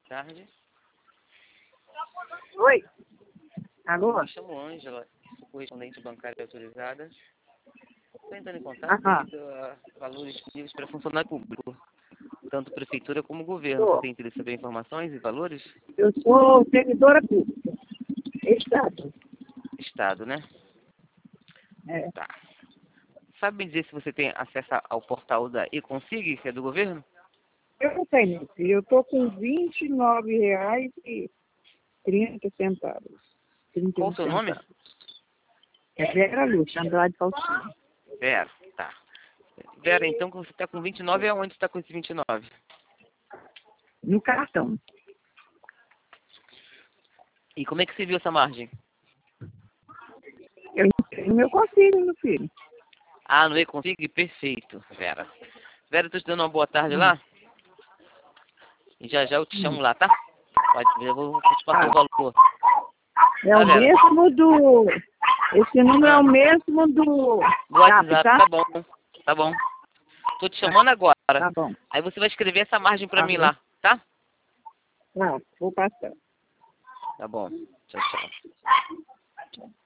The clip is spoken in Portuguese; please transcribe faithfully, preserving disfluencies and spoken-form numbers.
tarde. Oi. Alô? Eu me chamo Ângela, sou correspondente bancária autorizada. Estou entrando em contato Aham. devido a valores disponíveis para funcionário público, tanto prefeitura como governo. Sou. Você tem interesse em saber informações e valores? Eu sou servidora pública. Estado. Estado, né? É. Tá. Sabe me dizer se você tem acesso ao portal da E-Consig, que é do governo? Eu não tenho, filho. Eu estou com vinte e nove reais e trinta centavos. trinta e Qual um o seu nome? centavos. É Vera Lúcia, Andrade Faustino. Vera, tá. Vera, então você está com vinte e nove, aonde está com esse vinte e nove? No cartão. E como é que você viu essa margem? Eu entrei no meu conselho, meu filho. Ah, no E-Consig? Perfeito, Vera. Vera, estou te dando uma boa tarde Hum. lá. E já já eu te chamo Hum. lá, tá? Pode, eu vou te passar o Ah, valor. é Tá, o Vera? mesmo do... Esse número é Ah, o mesmo do... do WhatsApp, WhatsApp, tá? tá bom. Tá bom. Tô te chamando agora. Tá bom. Aí você vai escrever essa margem pra Tá mim bom. lá, tá? Tá, vou passar. Tá bom. Tchau, tchau.